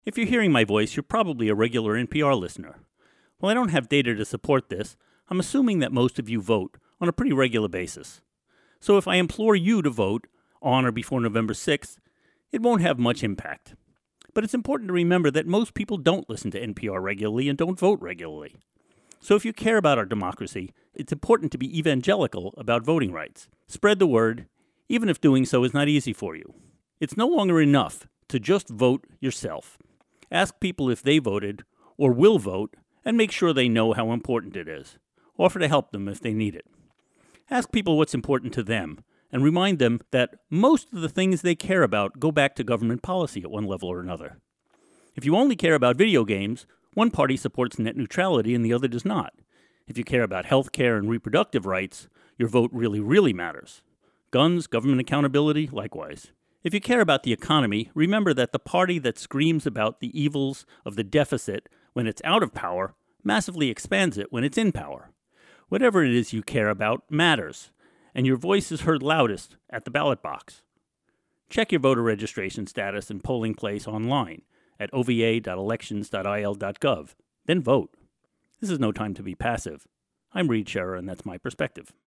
If you're hearing my voice, you're probably a regular NPR listener. While I don't have data to support this, I'm assuming that most of you vote on a pretty regular basis. So if I implore you to vote on or before November 6th, it won't have much impact. But it's important to remember that most people don't listen to NPR regularly and don't vote regularly. So if you care about our democracy, it's important to be evangelical about voting rights. Spread the word, even if doing so is not easy for you. It's no longer enough to just vote yourself. Ask people if they voted or will vote and make sure they know how important it is. Offer to help them if they need it. Ask people what's important to them and remind them that most of the things they care about go back to government policy at one level or another. If you only care about video games, one party supports net neutrality and the other does not. If you care about health care and reproductive rights, your vote really matters. Guns, government accountability, likewise. If you care about the economy, remember that the party that screams about the evils of the deficit when it's out of power massively expands it when it's in power. Whatever it is you care about matters, and your voice is heard loudest at the ballot box. Check your voter registration status and polling place online at ova.elections.il.gov. Then vote. This is no time to be passive. I'm Reed Scherer, and that's my perspective.